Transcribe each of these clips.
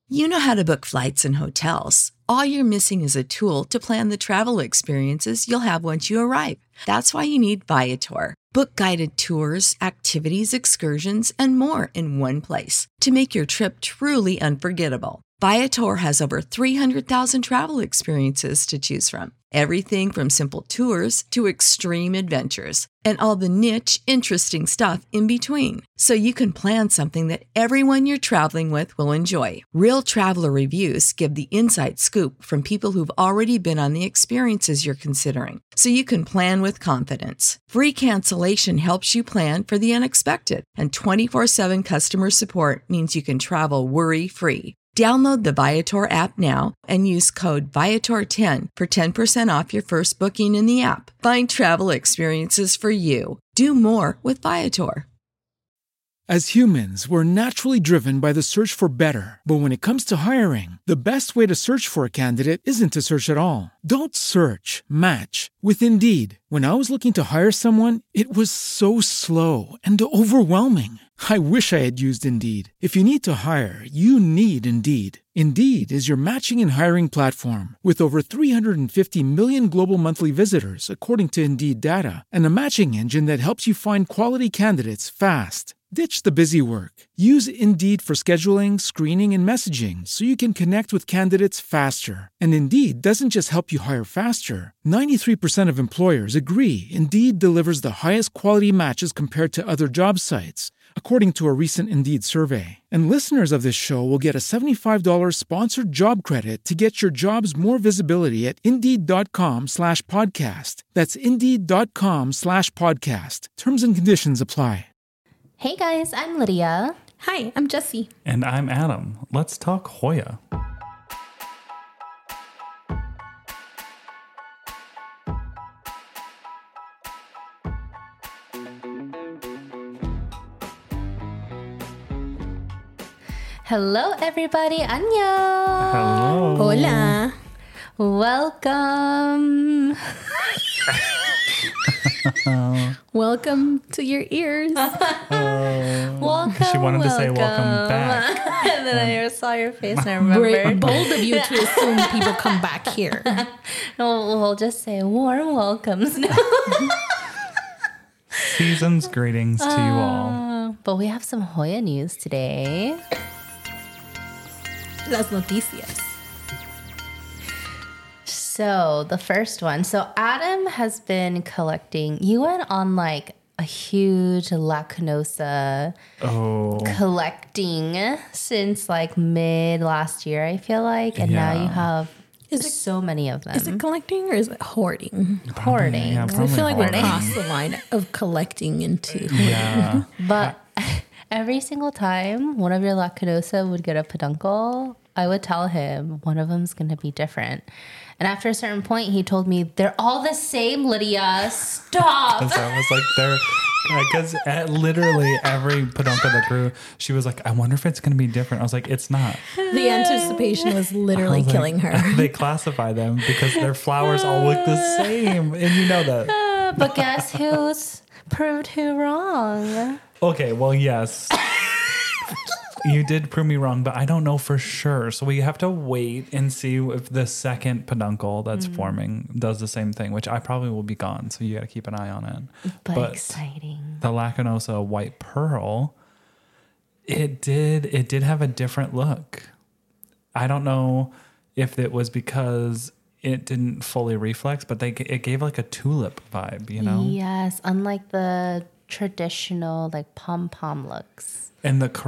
You know how to book flights and hotels. All you're missing is a tool to plan the travel experiences you'll have once you arrive. That's why you need Viator. Book guided tours, activities, excursions, and more in one place to make your trip truly unforgettable. Viator has over 300,000 travel experiences to choose from. Everything from simple tours to extreme adventures and all the niche, interesting stuff in between. So you can plan something that everyone you're traveling with will enjoy. Real traveler reviews give the inside scoop from people who've already been on the experiences you're considering. So you can plan with confidence. Free cancellation helps you plan for the unexpected. And 24/7 customer support means you can travel worry-free. Download the Viator app now and use code Viator10 for 10% off your first booking in the app. Find travel experiences for you. Do more with Viator. As humans, we're naturally driven by the search for better. But when it comes to hiring, the best way to search for a candidate isn't to search at all. Don't search, match with Indeed. When I was looking to hire someone, it was so slow and overwhelming. I wish I had used Indeed. If you need to hire, you need Indeed. Indeed is your matching and hiring platform with over 350 million global monthly visitors, according to Indeed data, and a matching engine that helps you find quality candidates fast. Ditch the busy work. Use Indeed for scheduling, screening, and messaging so you can connect with candidates faster. And Indeed doesn't just help you hire faster. 93% of employers agree Indeed delivers the highest quality matches compared to other job sites, according to a recent Indeed survey. And listeners of this show will get a $75 sponsored job credit to get your jobs more visibility at Indeed.com/podcast. That's Indeed.com/podcast. Terms and conditions apply. Hey guys, I'm Lydia. Hi, I'm Jessie. And I'm Adam. Let's talk Hoya. Hello everybody, annyeong. Hello. Hola. Welcome. Welcome to your ears. Welcome. She wanted to say welcome back. And then I saw your face and I remembered. Bold of you to assume people come back here. We'll just say warm welcomes now. Season's greetings to you all. But we have some Hoya news today. Las noticias. So the first one. So Adam has been collecting. You went on like a huge La Canosa collecting since like mid last year, I feel like. And now you have so many of them. Is it collecting or is it hoarding? Hoarding. Yeah, I feel like we hoarding. crossed the line of collecting into hoarding. Yeah. But every single time one of your La Canosa would get a peduncle, I would tell him one of them's going to be different. And after a certain point, he told me, they're all the same, Lydia. Stop. So I was like, because literally every peduncle that grew, she was like, I wonder if it's going to be different. I was like, it's not. The anticipation was literally killing her. They classify them because their flowers all look the same. And you know that. But guess who's proved who wrong? Okay, well, yes. You did prove me wrong, but I don't know for sure. So we have to wait and see if the second peduncle that's forming does the same thing, which I probably will be gone. So you got to keep an eye on it. But exciting. The Lacanosa White Pearl, it did have a different look. I don't know if it was because it didn't fully reflex, but it gave like a tulip vibe, you know? Yes, unlike the traditional like pom-pom looks. And the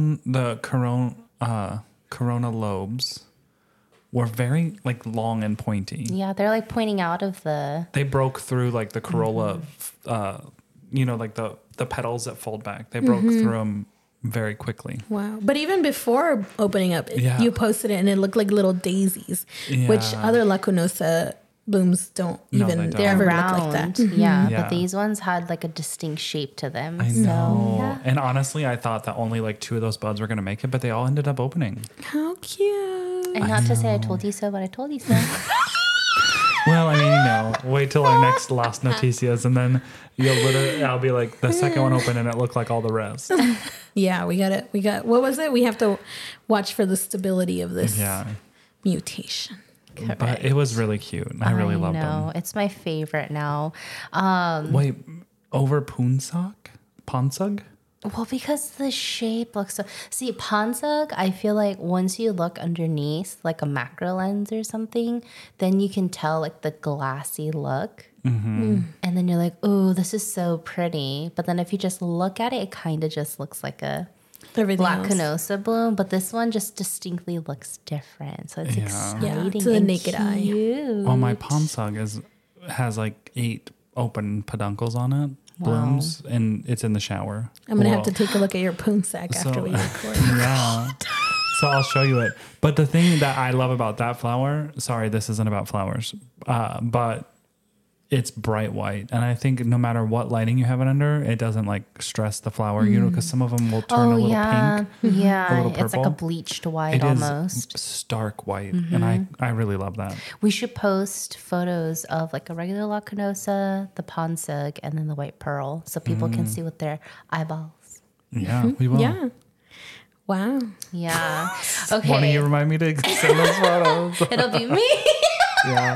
corona lobes were very like long and pointy. Yeah, they're like pointing out of the... They broke through like the corolla, like the petals that fold back. They broke through them very quickly. Wow. But even before opening up, you posted it and it looked like little daisies, which other La Canosa blooms don't even They're ever round. look like that. Yeah, but these ones had like a distinct shape to them. I know. And honestly, I thought that only like 2 of those buds were going to make it, but they all ended up opening. How cute. And not to say I told you so, but I told you so. Well, I mean, wait till our next Las Noticias, and then I'll be like, the second one open, and it looked like all the rest. Yeah, what was it? We have to watch for the stability of this mutation. Correct. But it was really cute. I really loved them. It's my favorite now. Wait, over Ponsug? Well, because the shape looks so... See, Ponsug, I feel like once you look underneath, like a macro lens or something, then you can tell like the glassy look. And then you're like, oh, this is so pretty. But then if you just look at it, it kind of just looks like a Lacunosa bloom. But this one just distinctly looks different. So it's exciting to the naked eye. Well, my Ponsug has like 8 open peduncles on it. Blooms, and it's in the shower. I'm going to have to take a look at your poon sack after we record. Yeah. So I'll show you it. But the thing that I love about that flower, sorry, this isn't about flowers, but it's bright white. And I think no matter what lighting you have it under, it doesn't like stress the flower, because some of them will turn a little pink. Yeah, a little purple. It's like a bleached white it almost. Is stark white. And I really love that. We should post photos of like a regular Lacunosa, the Ponsug, and then the white pearl so people can see with their eyeballs. Yeah, we will. Yeah. Wow. Yeah. Okay. Why don't you remind me to send those photos? It'll be me. Yeah.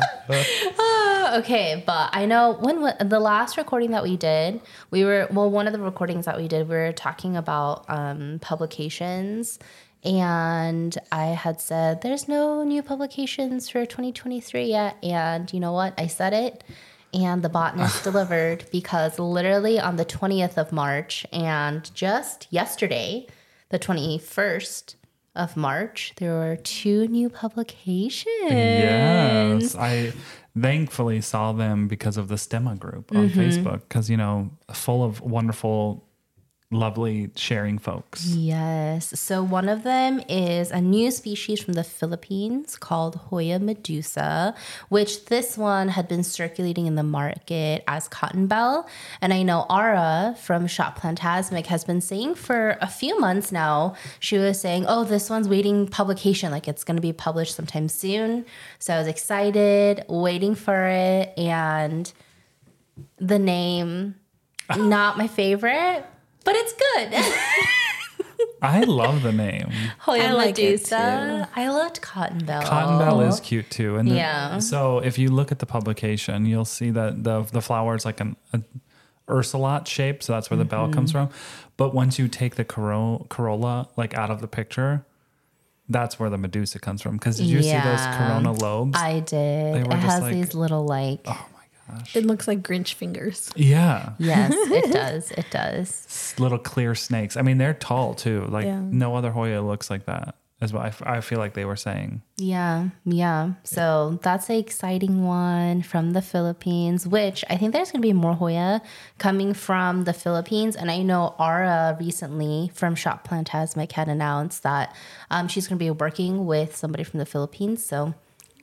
Okay, but I know when the last recording that we did, one of the recordings that we did, we were talking about publications, and I had said there's no new publications for 2023 yet, and you know what? I said it, and the botanist delivered, because literally on the 20th of March, and just yesterday, the 21st of March, there were 2 new publications. Yes, I thankfully saw them because of the Stemma group on Facebook, because, full of wonderful, lovely sharing folks. Yes. So one of them is a new species from the Philippines called Hoya medusa, which this one had been circulating in the market as cotton bell. And I know Ara from Shop Plantasmic has been saying for a few months now, she was saying, oh, this one's waiting publication, like it's going to be published sometime soon. So I was excited, waiting for it. And the name, not my favorite, but it's good. I love the name. Hoya medusa. I loved cotton bell. Cotton bell is cute too. And so if you look at the publication, you'll see that the flower is like an ursulot shape. So that's where the bell comes from. But once you take the corolla like out of the picture, that's where the medusa comes from. Because did you see those corona lobes? I did. It has these little like... Oh my gosh. It looks like Grinch fingers. Yeah. Yes, it does. It does. Little clear snakes. I mean, they're tall too. Like no other Hoya looks like that, is what I feel like they were saying. Yeah. So that's an exciting one from the Philippines, which I think there's going to be more Hoya coming from the Philippines. And I know Ara recently from Shop Plantasmic had announced that she's going to be working with somebody from the Philippines. So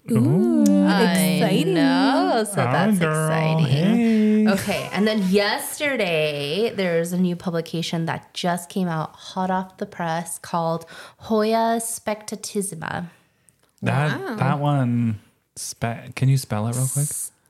exciting. No, so that's exciting. Hey. Okay, and then yesterday there's a new publication that just came out hot off the press called Hoya spectatissima. That one, can you spell it real quick?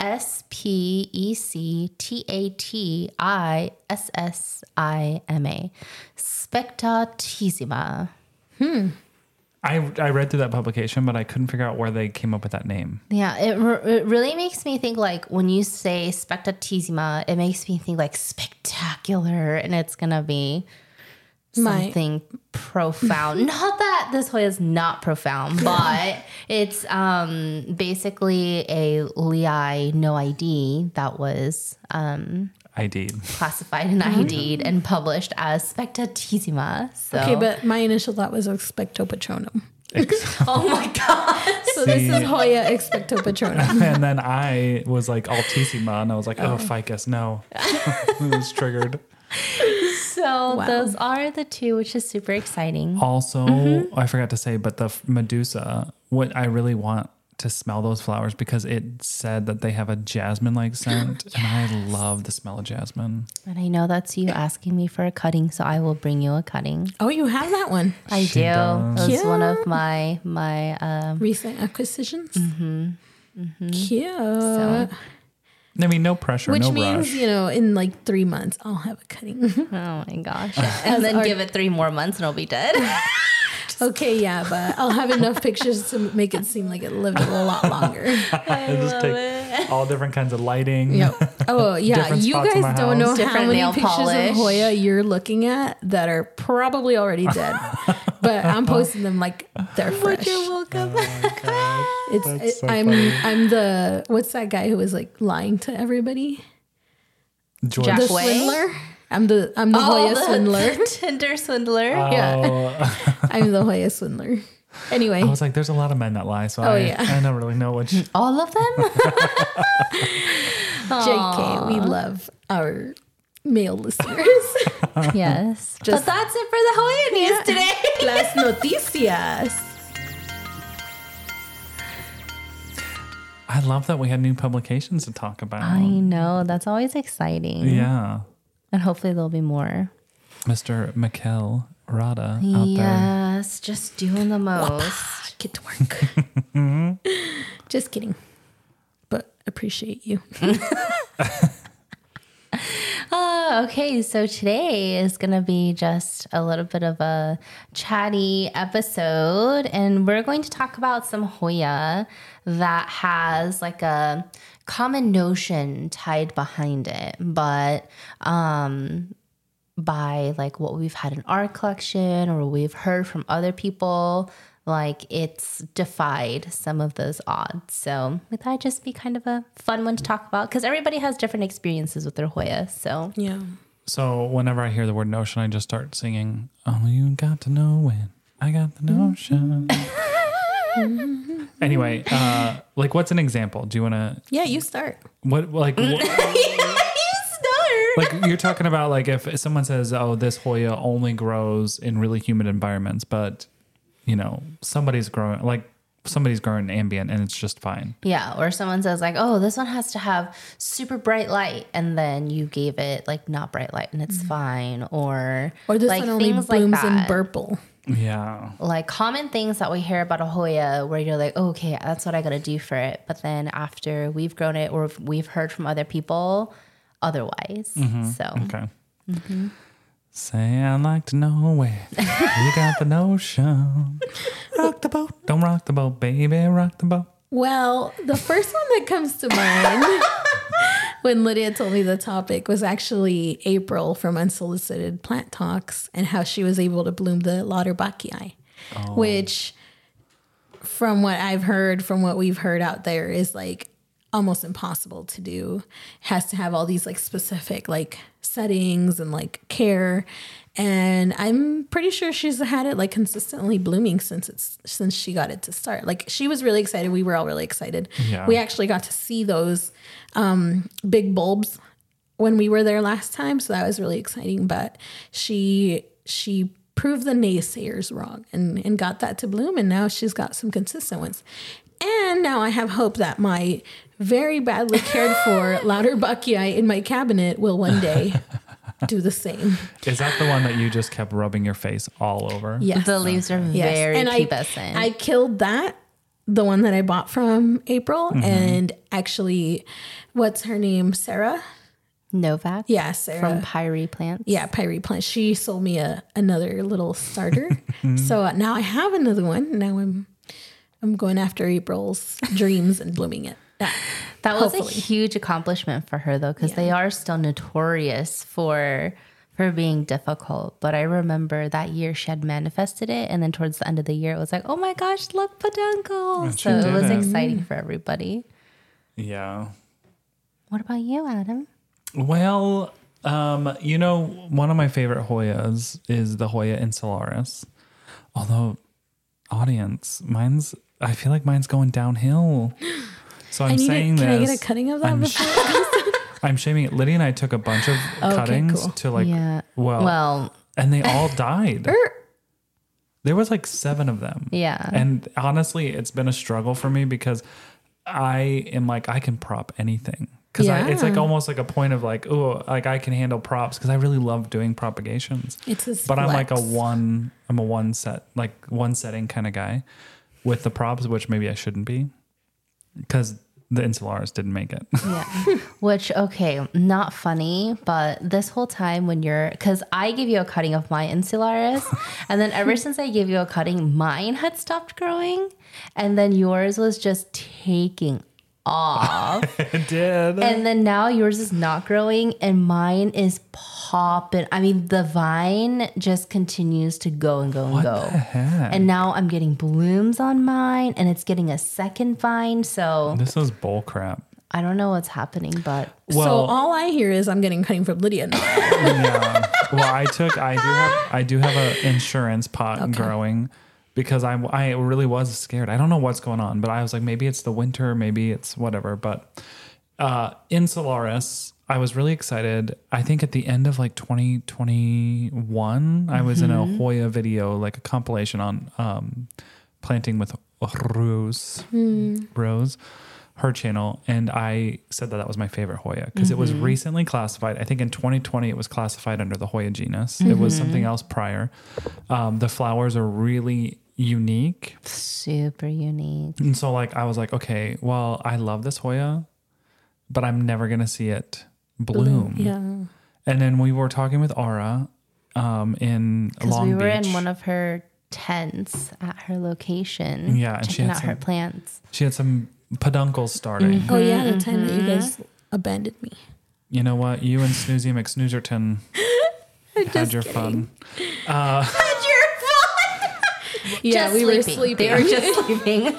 spectatissima. Spectatissima. I read through that publication, but I couldn't figure out where they came up with that name. Yeah, it really makes me think, like, when you say spectatissima, it makes me think like spectacular, and it's gonna be something profound. Not that this Hoya is not profound, but it's basically a Lei no ID that was ID'd. classified and ID'd and published as spectatissima. So. Okay, but my initial thought was Expectopatronum. Oh my god! So this is Hoya Expectopatronum. And then I was like altissima, and I was like, oh, ficus, no. It was triggered. So those are the 2, which is super exciting. Also, I forgot to say, but the medusa, what I really want to smell those flowers, because it said that they have a jasmine-like scent, and I love the smell of jasmine. And I know that's you asking me for a cutting, so I will bring you a cutting. Oh, you have that one. I She do. does. It was one of my recent acquisitions. Cute. So, I mean, no pressure, Which no means, rush. you know, in like 3 months, I'll have a cutting. oh my gosh. And then give it 3 more months and it'll be dead. Okay, yeah, but I'll have enough pictures to make it seem like it lived a lot longer. Just take all different kinds of lighting. Yep. Oh, yeah. Different You spots in guys my don't know house. how Different many nail pictures polish. of Hoya you're looking at that are probably already dead. But I'm posting them like they're fresh. You're welcome. It's so I'm funny. I'm the what's that guy who was like lying to everybody? George. Jack The Way? swindler. I'm the Hoya swindler. Tinder swindler. Yeah. I'm the Hoya swindler. Anyway, I was like, there's a lot of men that lie, so yeah. I don't really know which. All of them? JK, we love our male listeners. Yes. But that's it for the Hoya news today. Las noticias. I love that we had new publications to talk about. I know. That's always exciting. Yeah. And hopefully there'll be more. Mr. Mikel Rada out there. Yes. Just doing the most. Get to work. Just kidding. But appreciate you. Okay, so today is going to be just a little bit of a chatty episode, and we're going to talk about some Hoya that has like a common notion tied behind it, but by like what we've had in our collection or what we've heard from other people, like it's defied some of those odds. So we thought it'd just be kind of a fun one to talk about because everybody has different experiences with their Hoya. So Yeah. So whenever I hear the word notion, I just start singing, oh, you got to know when I got the notion. Anyway, like what's an example? Do you want to, Yeah, you start. like you're talking about like if someone says, oh, this Hoya only grows in really humid environments, but you know, somebody's growing ambient and it's just fine. yeah, or someone says like, oh, this one has to have super bright light, and then you gave it like not bright light and it's fine. Or Or this like one only things blooms like in that. purple. Yeah. Like common things that we hear about a Hoya where you're like, oh, okay, that's what I got to do for it. But then after we've grown it or we've heard from other people otherwise. So Okay. Say I'd like to know where you got the notion. Rock the boat. Don't rock the boat, baby. Rock the boat. Well, the first one that comes to mind when Lydia told me the topic was actually April from Unsolicited Plant Talks and how she was able to bloom the Lauterbachii, which from what I've heard, from what we've heard out there is like almost impossible to do. Has to have all these like specific like settings and like care. And I'm pretty sure she's had it like consistently blooming since she got it to start. Like she was really excited. We were all really excited. Yeah. We actually got to see those big bulbs when we were there last time. So that was really exciting. But she proved the naysayers wrong and got that to bloom. And now she's got some consistent ones. And now I have hope that my very badly cared for Lauterbachii in my cabinet will one day do the same. Is that the one that you just kept rubbing your face all over? Yes. the leaves are Yes. very And pubescent. I killed that, the one that I bought from April. And actually, what's her name? Sarah? Novak. Yeah, Sarah. From Pyre Plants. Yeah, Pyre Plant. She sold me another little starter. So now I have another one. Now I'm going after April's dreams and blooming it. That was Hopefully. a huge accomplishment for her though, because they are still notorious for being difficult. But I remember that year she had manifested it, and then towards the end of the year it was like, oh my gosh, look, peduncle. she So it was did it. exciting for everybody. Yeah. What about you, Adam? Well, you know, one of my favorite Hoyas is the Hoya insularis. Although, audience, I feel like mine's going downhill. So I'm saying can I this. get a cutting of that I'm before? I'm shaming it. Lydia and I took a bunch of cuttings cool. to like, Yeah. well, and they all died. Er. There was like 7 of them. Yeah. And honestly, it's been a struggle for me because I am like, I can prop anything. Because it's like almost like a point of like, oh, like I can handle props because I really love doing propagations. It's his But I'm like flex. I'm a one setting kind of guy with the props, which maybe I shouldn't be. because the Insularis didn't make it. Yeah. Which, okay, not funny, but this whole time when because I gave you a cutting of my Insularis, and then ever since I gave you a cutting, mine had stopped growing, and then yours was just taking off. It did. And then now yours is not growing, and mine is popping. I mean, the vine just continues to go and go and What go. the heck? And now I'm getting blooms on mine, and it's getting a second vine. So This is bull crap. I don't know what's happening, but So Well, all I hear is I'm getting cutting from Lydia now. yeah. Well, I do have an insurance pot growing because I really was scared. I don't know what's going on, but I was like, maybe it's the winter, maybe it's whatever. But Insularis, I was really excited. I think at the end of like 2021, I was in a Hoya video, like a compilation on planting with Rose, her channel, and I said that was my favorite Hoya because it was recently classified. I think in 2020 it was classified under the Hoya genus. It was something else prior. The flowers are really unique, super unique. and so like I was like, okay, well, I love this Hoya, but I'm never gonna see it bloom. Yeah. And then we were talking with Aura in Because Long we were Beach. in one of her tents at her location. Yeah, and she checking had out her some- plants. She had some peduncles starting. Oh yeah, the time that you guys abandoned me. You know what? You and Snoozy McSnoozerton had your fun. Yeah, Just we were sleeping. sleeping. They were just sleeping.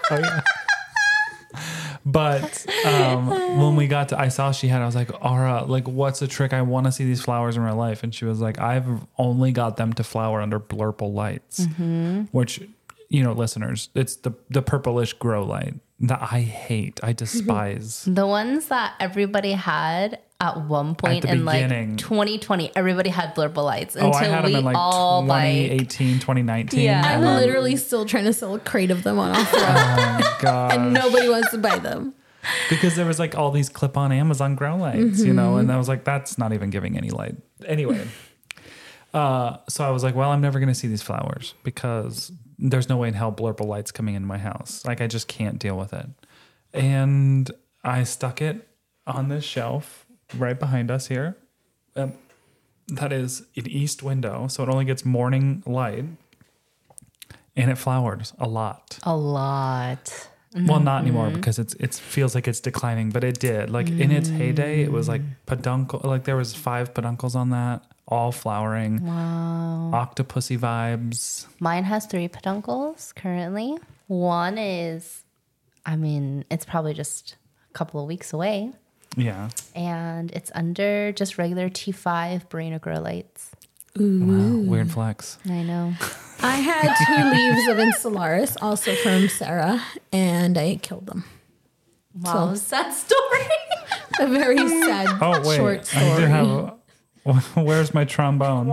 But when we got to, I saw she had, I was like, Aura, like, what's the trick? I want to see these flowers in real life. And she was like, I've only got them to flower under blurple lights, which, you know, listeners, it's the purplish grow light that I hate. I despise. The ones that everybody had at one point the in like beginning. 2020, everybody had blurple lights Oh, until I had we them in like all like 2018, 2019. Yeah. I'm And then- literally still trying to sell a crate of them on offer, oh, God. and nobody wants to buy them. Because there was like all these clip-on Amazon grow lights, you know, and I was like, that's not even giving any light. Anyway, so I was like, well, I'm never going to see these flowers because there's no way in hell blurple light's coming into my house. Like, I just can't deal with it. And I stuck it on this shelf right behind us here. That is an east window, so it only gets morning light, and it flowers a lot. a lot. Well, not anymore because it feels like it's declining, but it did. Like in its heyday, it was like peduncle. Like there was 5 peduncles on that, all flowering. Wow. Octopusy vibes. Mine has 3 peduncles currently. One is, I mean, it's probably just a couple of weeks away. Yeah. And it's under just regular T5 Barrena grow lights. Wow. Weird flex. I know. I had 2 leaves of Insularis, also from Sarah, and I killed them. Wow, sad story. A very sad Oh wait, short story. I do have. Where's my trombone?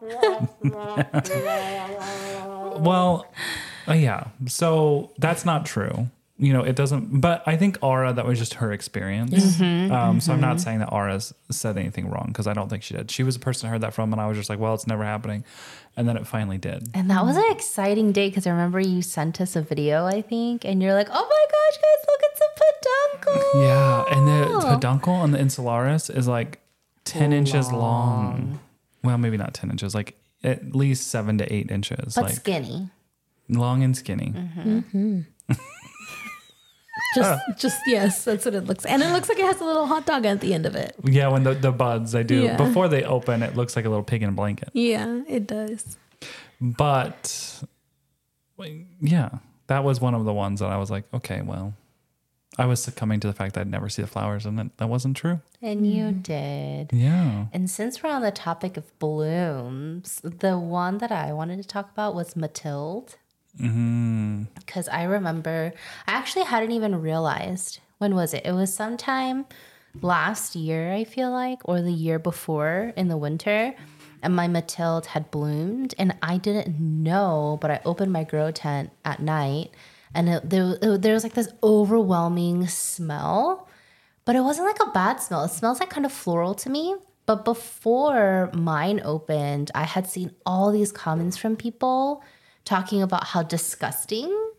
Well, yeah. So that's not true. You know, it doesn't. But I think Aura, that was just her experience. So I'm not saying that Aura said anything wrong because I don't think she did. She was the person I heard that from, and I was just like, well, it's never happening. And then it finally did. And that was an exciting day because I remember you sent us a video, I think, and you're like, oh my gosh, guys, look at some peduncle. Yeah, and the peduncle on the Insularis is like 10 inches long. Well, maybe not 10 inches, like at least 7 to 8 inches. But like skinny. long and skinny. Just yes, that's what it looks. And it looks like it has a little hot dog at the end of it. Yeah, when the buds, they do. Yeah. Before they open, it looks like a little pig in a blanket. Yeah, it does. But yeah, that was one of the ones that I was like, okay, well, I was succumbing to the fact that I'd never see the flowers, and that wasn't true. And you did. Yeah. And since we're on the topic of blooms, the one that I wanted to talk about was Mathilde. Because I remember, I actually hadn't even realized, when was it? It was sometime last year, I feel like, or the year before in the winter. And my Mathilde had bloomed, and I didn't know, but I opened my grow tent at night, and there was like this overwhelming smell. But it wasn't like a bad smell. It smells like kind of floral to me. But before mine opened, I had seen all these comments from people talking about how disgusting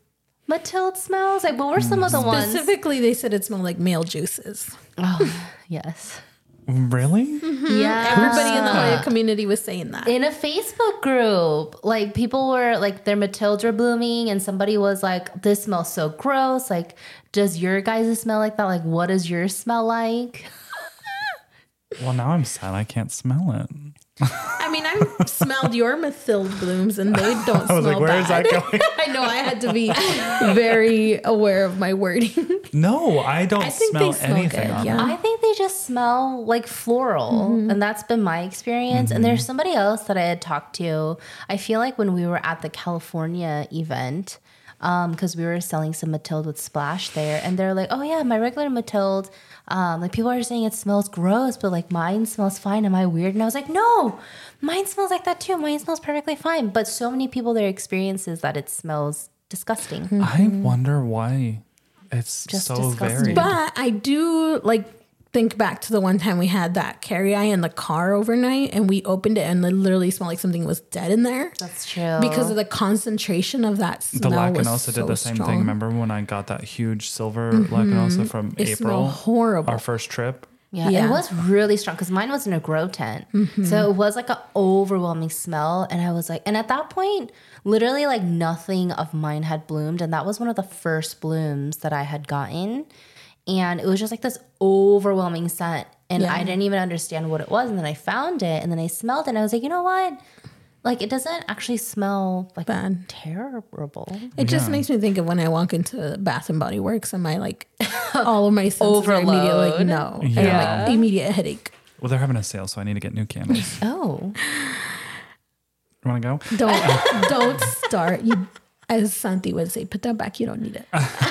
Matilde smells? Like, what were some of the ones? Specifically, they said it smelled like male juices. Oh, yes. Really? Yeah. Everybody in the Hoya community was saying that. In a Facebook group, like people were like their Matildes were blooming and somebody was like, this smells so gross. Like, does your guys smell like that? Like, what does yours smell like? Well, now I'm sad I can't smell it. I mean, I smelled your Mathilde blooms and they don't I was smell like, where is bad. that going? I know I had to be very aware of my wording. No, I don't I think smell they smell anything good, on yeah. it. I think they just smell like floral, and that's been my experience. And there's somebody else that I had talked to. I feel like when we were at the California event, because we were selling some Matilde with Splash there, and they're like, "Oh yeah, my regular Matilde." Like people are saying it smells gross, but like mine smells fine. Am I weird? And I was like, no, mine smells like that too. Mine smells perfectly fine. But so many people, their experience is that it smells disgusting. I wonder why it's Just so disgusting. varied. But I do think back to the one time we had that carry-eye in the car overnight and we opened it and it literally smelled like something was dead in there. That's true. Because of the concentration of that The smell was Lacanosa so did the same strong. thing. Remember when I got that huge silver Lacanosa from It April? smelled horrible. Our first trip. Yeah, Yeah. it was really strong because mine was in a grow tent. So it was like an overwhelming smell. And I was like, and at that point, literally like nothing of mine had bloomed. And that was one of the first blooms that I had gotten. And it was just like this overwhelming scent. And Yeah. I didn't even understand what it was. And then I found it and then I smelled it and I was like, you know what? Like it doesn't actually smell like Bad. terrible. It just Yeah. makes me think of when I walk into Bath and Body Works and my all of my senses are immediately like Overload. no. And Yeah. I'm like immediate headache. Well, they're having a sale, so I need to get new candles. Oh. You want to go? Don't start. You, as Santi would say, put that back. You don't need it.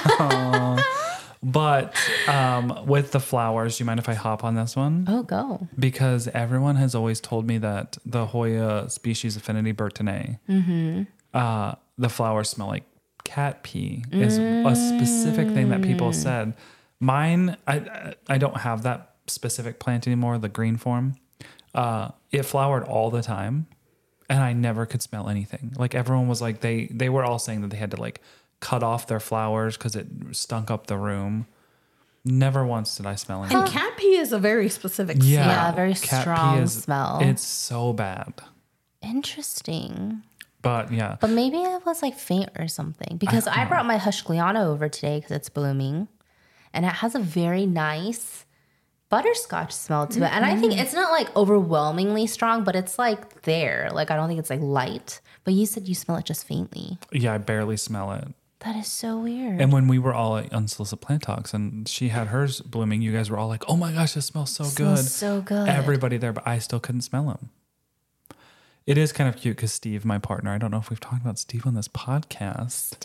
But with the flowers, do you mind if I hop on this one? Oh, go. Because everyone has always told me that the Hoya species Affinity Bertinae, the flowers smell like cat pee is a specific thing that people said. Mine, I don't have that specific plant anymore, the green form. It flowered all the time and I never could smell anything. Like everyone was like, they were all saying that they had to like cut off their flowers because it stunk up the room. Never once did I smell anything. And cat pee is a very specific smell. Yeah, very cat strong pee smell. It's so bad. Interesting. But yeah, But maybe it was like faint or something because I brought my Hush Gliana over today because it's blooming and it has a very nice butterscotch smell to it. And I think it's not like overwhelmingly strong, but it's like there. Like I don't think it's like light. But you said you smell it just faintly. I barely smell it. That is so weird. And when we were all at Unsolicited Plant Talks and she had hers blooming, you guys were all like, oh my gosh, this smells so Smells good. so good. Everybody there, but I still couldn't smell them. It is kind of cute because Steve, my partner, I don't know if we've talked about Steve on this podcast.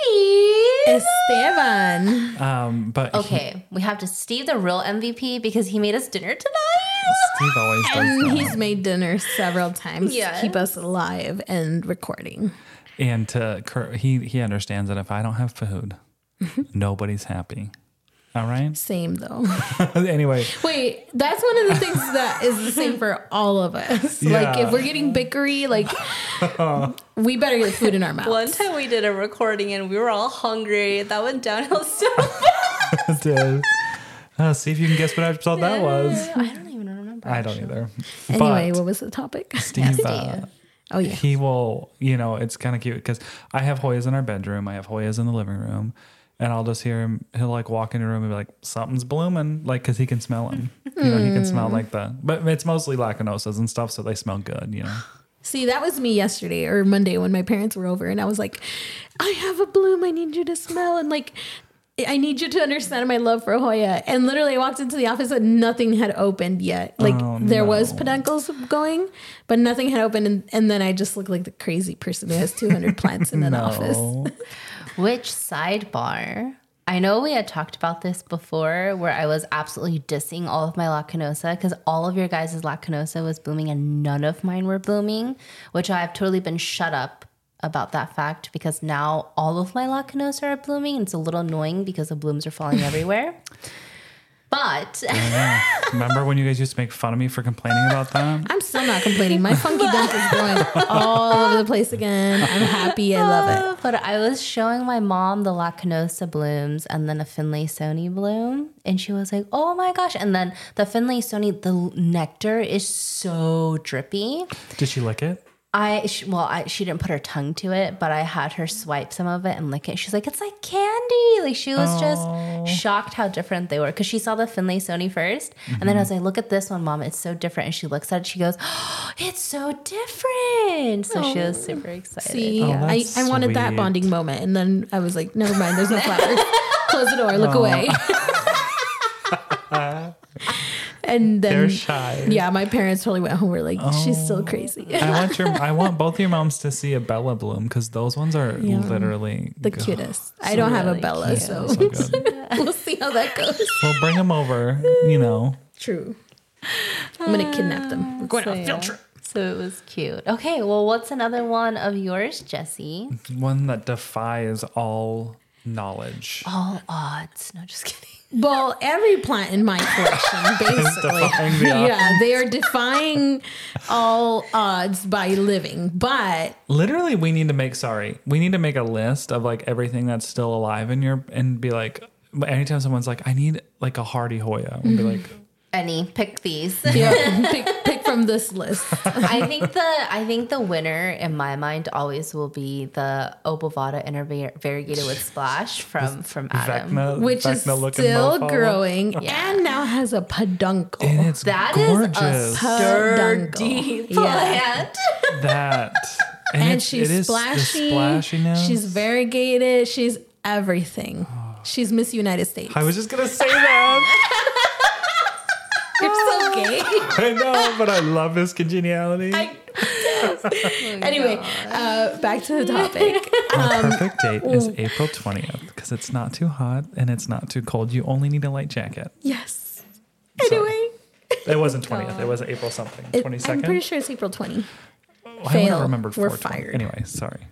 Esteban. But Okay, we have to Steve the real MVP because he made us dinner tonight. Steve always does And that. he's made dinner several times Yes. to keep us alive and recording. And he understands that if I don't have food, nobody's happy. All right. Same though. Anyway, Wait, that's one of the things that is the same for all of us. Like Yeah. if we're getting bickery, like we better get food in our mouths. One time we did a recording and we were all hungry. That went downhill so see if you can guess what episode that was. I don't even remember. I don't either. Anyway, But what was the topic? Steve, Oh yeah. he will, it's kind of cute because I have Hoyas in our bedroom. I have Hoyas in the living room. And I'll just hear him, he'll like walk in the room and be like, something's blooming. Like, cause he can smell them. He can smell like but it's mostly Lacanosas and stuff. So they smell good, See, that was me yesterday or Monday when my parents were over and I was like, I have a bloom I need you to smell. And like, I need you to understand my love for Hoya. And literally I walked into the office and nothing had opened yet. Like there was peduncles going, but nothing had opened. And then I just looked like the crazy person who has 200 plants in an office. Which sidebar? I know we had talked about this before where I was absolutely dissing all of my Lacanosa because all of your guys' Lacanosa was blooming and none of mine were blooming, which I've totally been shut up about that fact because now all of my Lacanosa are blooming and it's a little annoying because the blooms are falling everywhere. But Remember when you guys used to make fun of me for complaining about that? I'm still not complaining. My funky dunk is growing all over the place again. I'm happy. I love it. But I was showing my mom the Lacanosa blooms and then a Finlaysoni bloom. And she was like, oh my gosh. And then the Finlaysoni, the nectar is so drippy. Did she lick it? She didn't put her tongue to it, but I had her swipe some of it and lick it. She's like, it's like candy. Like she was just shocked how different they were because she saw the Finlaysoni first. And then I was like, look at this one, Mom. It's so different. And she looks at it. She goes, oh, it's so different. So she was super excited. See, that's I wanted that sweet. bonding moment. And then I was like, never mind. There's no flowers. Close the door. Look away. And then They're shy. Yeah, my parents totally went home. We're like, she's still crazy. I want both your moms to see a Bella bloom because those ones are literally The cutest. I don't have a Bella, cute. so So good. we'll see how that goes. Well, bring them over. True. I'm gonna kidnap them. We're going on a field trip. So it was cute. Okay, well, what's another one of yours, Jessie? One that defies all knowledge. All odds. No, just kidding. Well, every plant in my collection, basically, defying the odds. yeah, they are defying all odds by living. But Literally, we need to make a list of like everything that's still alive in your and be like, anytime someone's like, I need like a hardy Hoya, we'll be like, Pick these. yeah, pick from this list. I think the winner in my mind always will be the Obovata intervariegated with splash from Adam. Vecna, Which is Vecna-looking still mofo. growing and now has a peduncle. And it's That is gorgeous. sturdy Peduncle. plant. That And it's- she's it is the splashy. splashiness. She's variegated. She's everything. She's Miss United States. I was just gonna say that. You're so gay. I know, but I love his congeniality. Anyway, back to the topic. Our perfect date is April 20th because it's not too hot and it's not too cold. You only need a light jacket. Yes. So- Anyway, It wasn't 20th. It was April something. 22nd. I'm pretty sure it's April 20. I would have fail. remembered We're 420. fired. Anyway, sorry.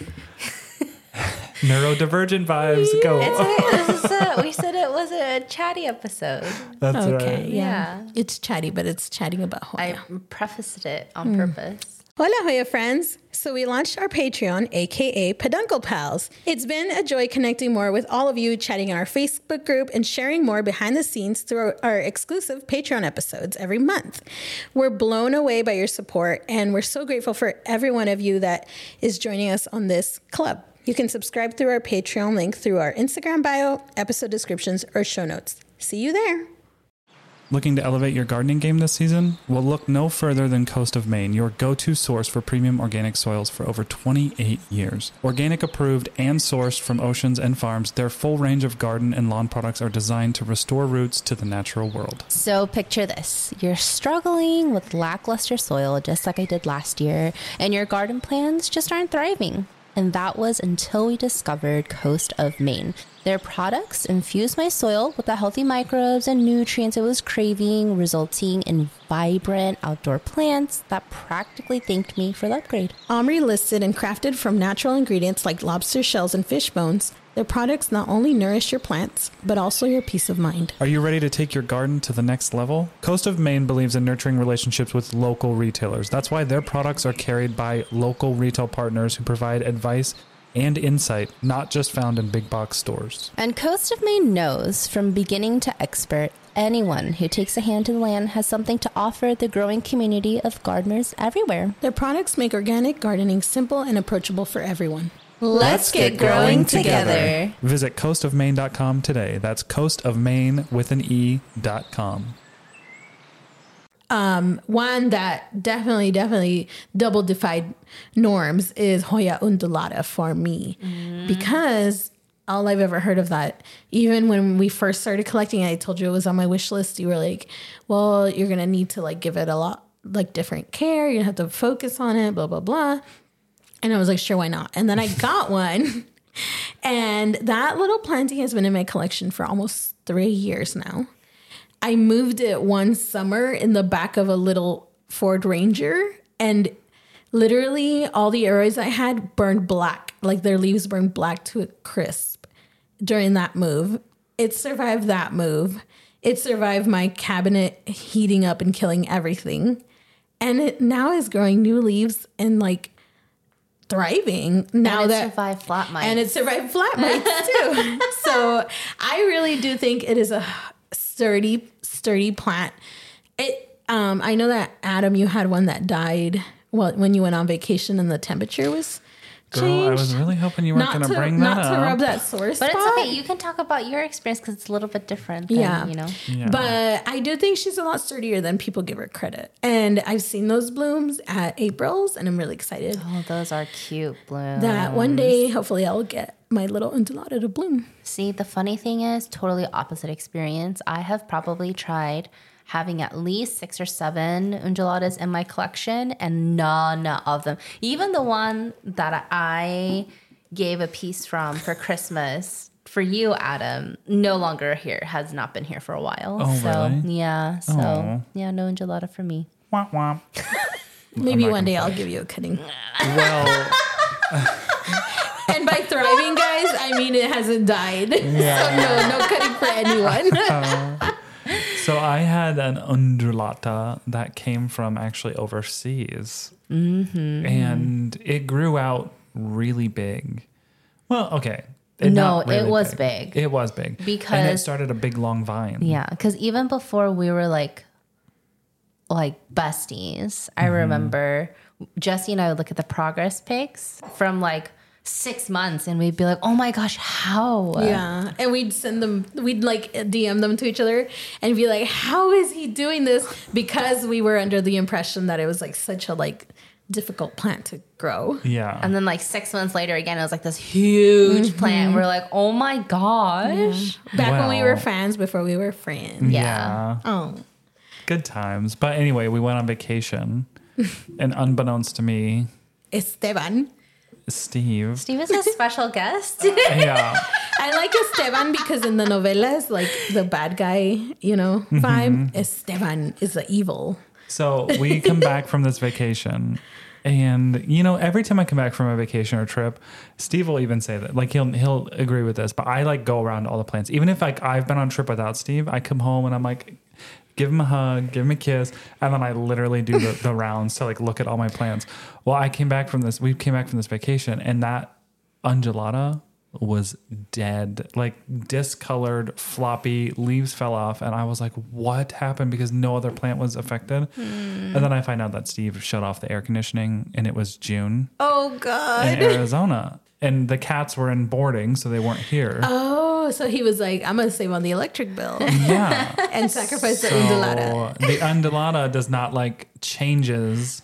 Neurodivergent vibes. Go. We said it was a chatty episode. That's Okay, right. yeah. It's chatty, but it's chatting about Hoya. I prefaced it on purpose. Hola, Hoya friends. So we launched our Patreon, aka Peduncle Pals. It's been a joy connecting more with all of you, chatting in our Facebook group, and sharing more behind the scenes through our exclusive Patreon episodes every month. We're blown away by your support, and we're so grateful for every one of you that is joining us on this club. You can subscribe through our Patreon link through our Instagram bio, episode descriptions, or show notes. See you there. Looking to elevate your gardening game this season? Well, look no further than Coast of Maine, your go-to source for premium organic soils for over 28 years. Organic approved and sourced from oceans and farms, their full range of garden and lawn products are designed to restore roots to the natural world. So picture this. You're struggling with lackluster soil just like I did last year, and your garden plants just aren't thriving. And that was until we discovered Coast of Maine. Their products infused my soil with the healthy microbes and nutrients it was craving, resulting in vibrant outdoor plants that practically thanked me for the upgrade. Omri listed and crafted from natural ingredients like lobster shells and fish bones, their products not only nourish your plants, but also your peace of mind. Are you ready to take your garden to the next level? Coast of Maine believes in nurturing relationships with local retailers. That's why their products are carried by local retail partners who provide advice and insight, not just found in big box stores. And Coast of Maine knows, from beginning to expert, anyone who takes a hand to the land has something to offer the growing community of gardeners everywhere. Their products make organic gardening simple and approachable for everyone. Let's get growing together. Visit coastofmaine.com today. That's coastofmaine with an E.com. One that definitely double defied norms is Hoya undulata for me, because all I've ever heard of that, even when we first started collecting, I told you it was on my wish list. You were like, well, you're going to need to like give it a lot, like different care. You have to focus on it, blah, blah, blah. And I was like, sure, why not? And then I got one, and that little planting has been in my collection for almost 3 years now. I moved it one summer in the back of a little Ford Ranger, and literally all the arrows I had burned black, like their leaves burned black to a crisp during that move. It survived that move. it survived my cabinet heating up and killing everything. And it now is growing new leaves and like thriving now and it that survived flat mites. and it survived flat mites too. So I really do think it is a sturdy plant. I know that Adam, you had one that died when you went on vacation and the temperature was Girl, changed. I was really hoping you weren't going to bring that up. Not to rub that sore spot. But it's okay. You can talk about your experience because it's a little bit different than, Yeah. Yeah. But I do think she's a lot sturdier than people give her credit. And I've seen those blooms at April's, and I'm really excited Oh, those are cute blooms. that one day, hopefully, I'll get my little undulata to bloom. See, the funny thing is, totally opposite experience. I have probably tried having at least 6 or 7 undulatas in my collection, and none of them, even the one that I gave a piece from for Christmas for you, Adam, no longer here, has not been here for a while. Oh, so, really? Yeah. So, Oh. yeah, no undulata for me. Womp womp. Maybe not one day gonna I'll give you a cutting. Well, And by thriving, guys, I mean it hasn't died. So no cutting for anyone. so I had an undulata that came from actually overseas. Mm-hmm. And it grew out really big. Well, okay. No, Not really it was big. It was big. and it Because- started a big long vine. Yeah, because even before we were like besties, I Mm-hmm. remember Jesse and I would look at the progress pics from like 6 months, and we'd be like, "Oh my gosh, how?" Yeah. And we'd send them, we'd like DM them to each other and be like, how is he doing this? Because we were under the impression that it was like such a like difficult plant to grow. Yeah. And then like 6 months later, again, it was like this huge plant. We're like, "Oh my gosh!" Back when we were Well. friends before we were friends. Yeah. Oh. Good times. But anyway, we went on vacation. And unbeknownst to me, Esteban. Steve. Steve is a special guest. Yeah. I like Esteban because in the novelas, like the bad guy, vibe, Esteban is the evil. So we come back from this vacation, and every time I come back from a vacation or trip, Steve will even say that, like he'll agree with this. But I like go around all the plants, even if like I've been on a trip without Steve. I come home and I'm like, give him a hug, give him a kiss, and then I literally do the rounds to like look at all my plants. Well, we came back from this vacation, and that undulata was dead, like discolored, floppy, leaves fell off, and I was like, what happened? Because no other plant was affected. And then I find out that Steve shut off the air conditioning, and it was June Oh, God. in Arizona, and the cats were in boarding, so they weren't here. Oh, so he was like, I'm going to save on the electric bill Yeah. and sacrifice the So undulata. the undulata does not like changes.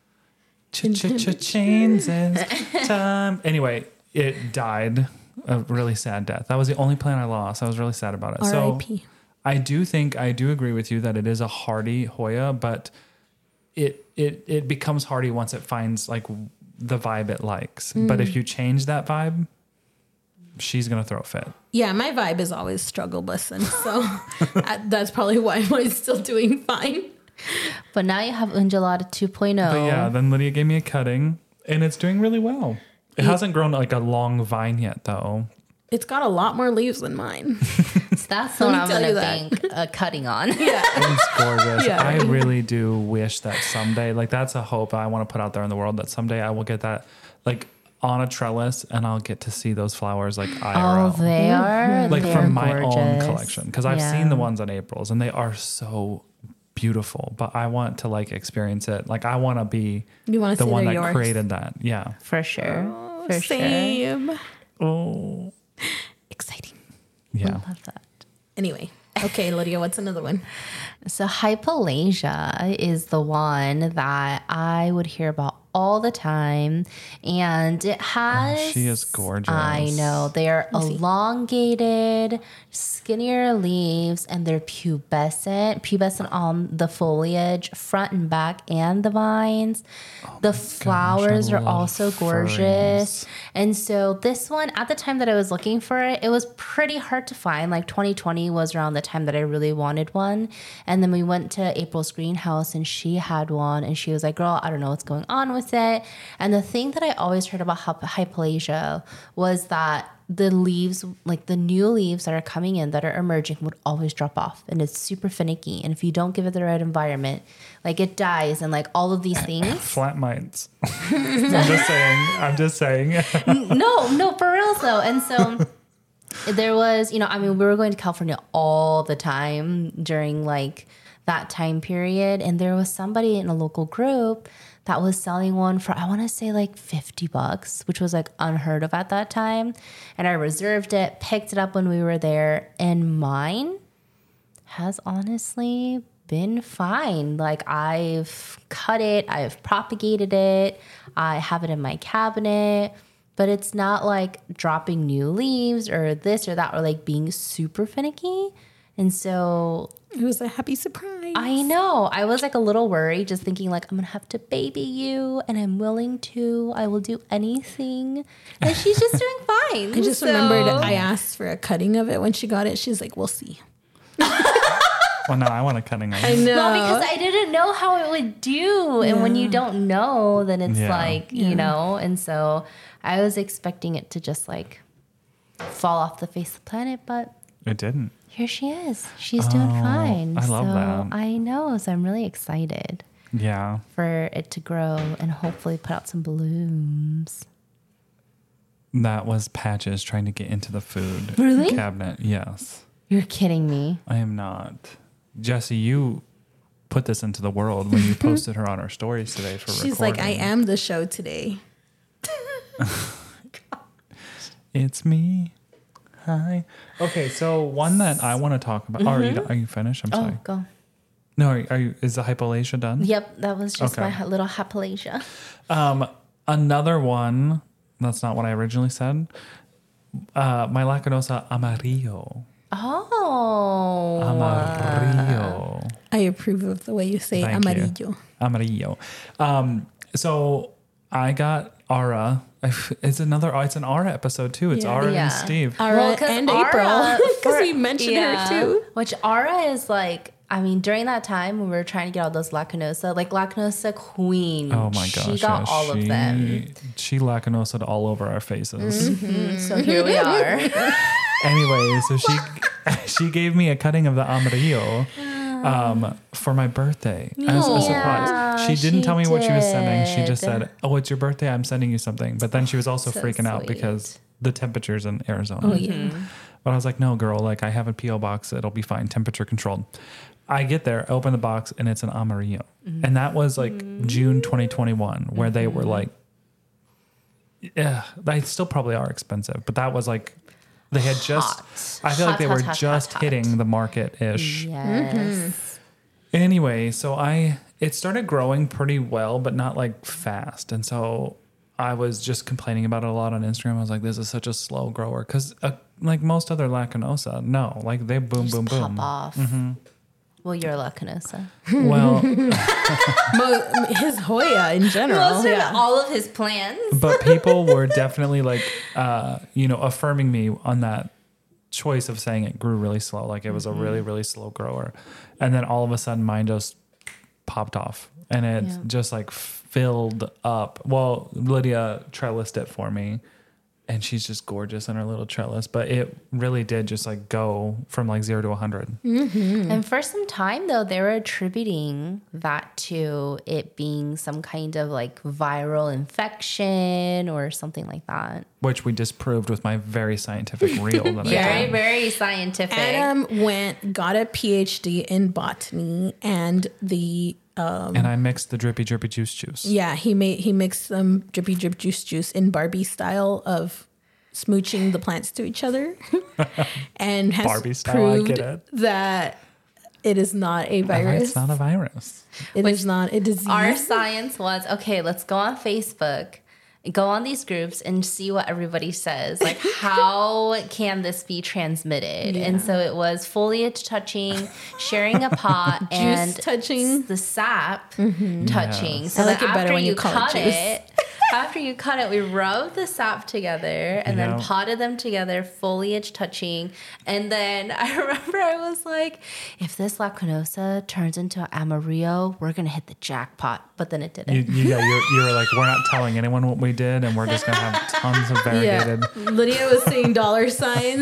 Changes time. Anyway, it died a really sad death. That was the only plant I lost. I was really sad about it. So R.I.P. I do agree with you that it is a hardy Hoya, but it becomes hardy once it finds like the vibe it likes. But if you change that vibe, she's gonna throw a fit. Yeah, my vibe is always struggle busting. So that's probably why mine's still doing fine. But now you have undulata 2.0. But yeah, then Lydia gave me a cutting, and it's doing really well. It hasn't grown like a long vine yet, though. It's got a lot more leaves than mine. So that's the Let one me I'm tell going you to that. think cutting on. It's gorgeous. Yeah. I really do wish that someday, like that's a hope I want to put out there in the world, that someday I will get that like on a trellis and I'll get to see those flowers like IRL. Oh, they are like they're from my own gorgeous. collection. Because I've Yeah. seen the ones on April's and they are so beautiful, but I want to like experience it. Like I want to be You want to the see one they're that yours. created that. Yeah. For sure. For sure. Same. Oh. Exciting. Yeah. Love that. Anyway. Okay, Lydia, what's another one? So hypalasia is the one that I would hear about all the time, and it has. she is gorgeous. I know they are elongated, skinnier leaves, and they're pubescent on the foliage, front and back, and the vines. The flowers are love also gorgeous, and so this one at the time that I was looking for it, it was pretty hard to find. Like 2020 was around the time that I really wanted one, and then we went to April's greenhouse, and she had one, and she was like, "Girl, I don't know what's going on with it." And the thing that I always heard about hypalasia was that the leaves, like the new leaves that are coming in that are emerging, would always drop off, and it's super finicky. And if you don't give it the right environment, like it dies, and like all of these things. Flat mites. I'm just saying. No, for real though. And so there was, you know, I mean, we were going to California all the time during like that time period, and there was somebody in a local group that was selling one for, I want to say like $50, which was like unheard of at that time. And I reserved it, picked it up when we were there, and mine has honestly been fine. Like I've cut it, I've propagated it, I have it in my cabinet, but it's not like dropping new leaves or this or that, or like being super finicky. And so it was a happy surprise. I know. I was like a little worried, just thinking like, I'm going to have to baby you, and I'm willing to. I will do anything. And she's just doing fine. I just remembered I asked for a cutting of it when she got it. She's like, we'll see. Well, no, I want a cutting of it. I know. Well, because I didn't know how it would do. And when you don't know, then it's like, you know. And so I was expecting it to just like fall off the face of the planet, but it didn't. Here she is. She's doing fine. I love that. I know. So I'm really excited. Yeah. For it to grow and hopefully put out some blooms. That was Patches trying to get into the food cabinet. Yes. You're kidding me. I am not. Jesse, you put this into the world when you posted her on our stories today for recording. She's like, I am the show today. It's me. Hi. Okay, so one that I want to talk about. Are you finished? I'm sorry. Oh, go. No, are you? Is the hypalacia done? Yep, that was just Okay. my little hypalacia. Another one. That's not what I originally said. My Lacunosa amarillo. Oh. Amarillo. I approve of the way you say Thank you. amarillo. Amarillo. So I got Ara. It's an Ara episode too. It's Ara and Steve. Ara 'cause and Ara- April. Because we mentioned her too. Which Ara is like, I mean, during that time when we were trying to get all those Lacunosa queen. Oh my gosh. She got all of them. She Lacunosa'd all for our faces. So here we are. Anyway, so she gave me a cutting of the amarillo for my birthday as a surprise. She didn't tell me what she was sending. She just said, "Oh, it's your birthday. I'm sending you something." But then she was also So freaking out sweet. because the temperatures in Arizona. Oh, yeah. But I was like, "No, girl. Like I have a PO box. It'll be fine. Temperature controlled." I get there, open the box, and it's an amarillo, and that was like June 2021, where they were like, "Yeah, they still probably are expensive," but that was like. They had just, I feel like they were just hitting the market-ish. Yes. Anyway, so it started growing pretty well, but not like fast. And so I was just complaining about it a lot on Instagram. I was like, this is such a slow grower. Because like most other Lacunosa, no, like they boom, Just boom, pop boom. off. Well, you're a Lacunosa. Well, His Hoya in general. All of his plans. but people were definitely like, affirming me on that choice of saying it grew really slow. Like it was a really, really slow grower. And then all of a sudden mine just popped off and it just like filled up. Well, Lydia trellised it for me and she's just gorgeous in her little trellis, but it really did just like go from like 0 to 100. And for some time, though, they were attributing that to it being some kind of like viral infection or something like that. Which we disproved with my very scientific reel that I Very, did. very scientific. Adam got a PhD in botany and And I mixed the drippy juice. Yeah, he mixed some drippy drip juice in Barbie style of smooching the plants to each other, and has Barbie style, I get proved it. that it is not a virus. It's not a virus. It is not a disease. Our science was, okay, let's go on Facebook, go on these groups and see what everybody says. Like, how can this be transmitted? Yeah. And so it was foliage touching, sharing a pot, and touching. the sap touching. So I like that it better after when you you call it cut juice. it, After you cut it, we rubbed the sap together and then potted them together, foliage touching. And then I remember I was like, if this La Canosa turns into Amarillo, we're going to hit the jackpot. But then it didn't. You were like, we're not telling anyone what we did, and we're just going to have tons of variegated. Yeah. Lydia was saying dollar signs.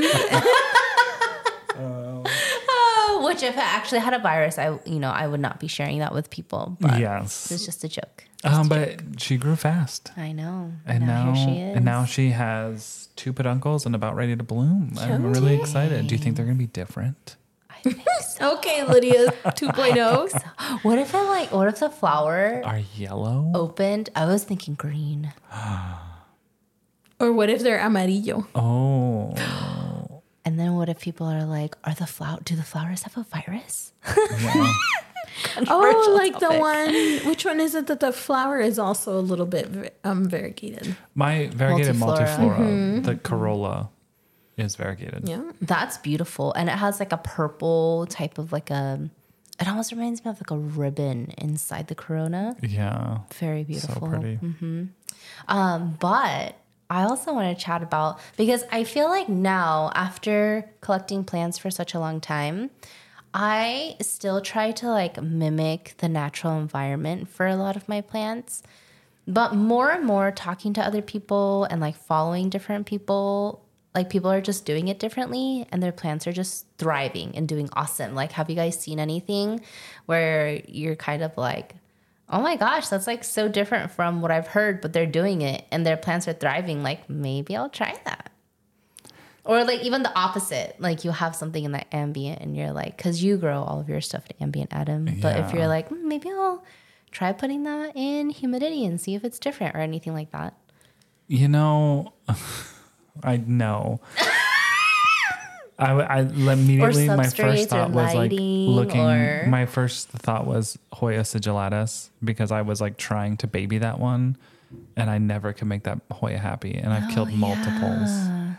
Which if it actually had a virus, I would not be sharing that with people. But yes. it's just a joke. But she grew fast. I know. And now here she is. And now she has 2 peduncles and about ready to bloom. I'm really excited. Do you think they're going to be different? I think so. Okay, Lydia 2.0. What if the flower Are yellow? opened? I was thinking green. Or what if they're amarillo? Oh. And then what if people are like, do the flowers have a virus? Yeah. Oh, like the one, which one is it that the flower is also a little bit variegated? My variegated Multiflora. multiflora, the corolla is variegated. Yeah. That's beautiful. And it has like a purple type of it almost reminds me of like a ribbon inside the corona. Yeah. Very beautiful. So pretty. But I also want to chat about, because I feel like now, after collecting plants for such a long time, I still try to like mimic the natural environment for a lot of my plants. But more and more talking to other people and like following different people, like people are just doing it differently and their plants are just thriving and doing awesome. Like, have you guys seen anything where you're kind of like, oh my gosh, that's like so different from what I've heard, but they're doing it and their plants are thriving. Like, maybe I'll try that. Or like even the opposite, like you have something in that ambient and you're like, because you grow all of your stuff in ambient, Adam. But if you're like, maybe I'll try putting that in humidity and see if it's different or anything like that. You know, I know. I immediately, my first thought was like looking, my first thought was Hoya sigillatus, because I was like trying to baby that one and I never could make that Hoya happy. And I've killed multiples.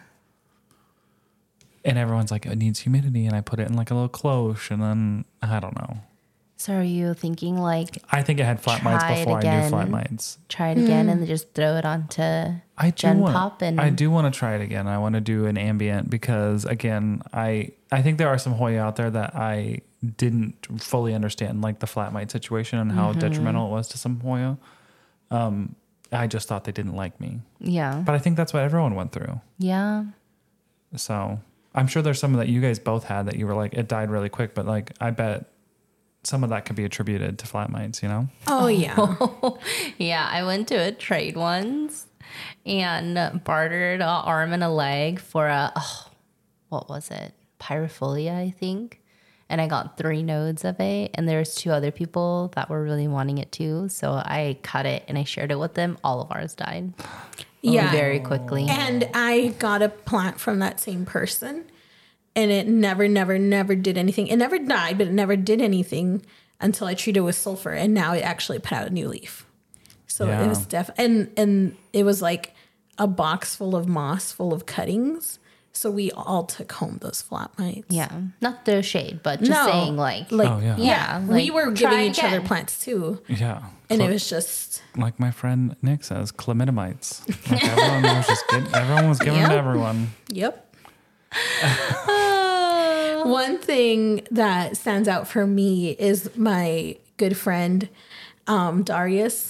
And everyone's like, it needs humidity. And I put it in like a little cloche and then I don't know. So are you thinking like, I think it had flat mites before I knew flat mites. Try it again and then just throw it onto Gen Pop? And I do want to try it again. I want to do an ambient because, again, I think there are some Hoya out there that I didn't fully understand, like the flat mite situation and how detrimental it was to some Hoya. I just thought they didn't like me. Yeah. But I think that's what everyone went through. Yeah. So I'm sure there's some that you guys both had that you were like, it died really quick, but like I bet some of that could be attributed to flat mites, you know? Oh, yeah. Yeah, I went to a trade once and bartered an arm and a leg for what was it? Pyrophilia, I think. And I got 3 nodes of it. And there's 2 other people that were really wanting it too. So I cut it and I shared it with them. All of ours died. Yeah. Very quickly. And I got a plant from that same person. And it never did anything. It never died, but it never did anything until I treated it with sulfur. And now it actually put out a new leaf. So it was and it was like a box full of moss, full of cuttings. So we all took home those flat mites. Yeah. Not the shade, but just saying like oh, yeah. Yeah. We like, were giving each other plants too. Yeah. And it was just... Like my friend Nick says, chlamydomites. Like everyone was giving it to everyone. Yep. One thing that stands out for me is my good friend Darius,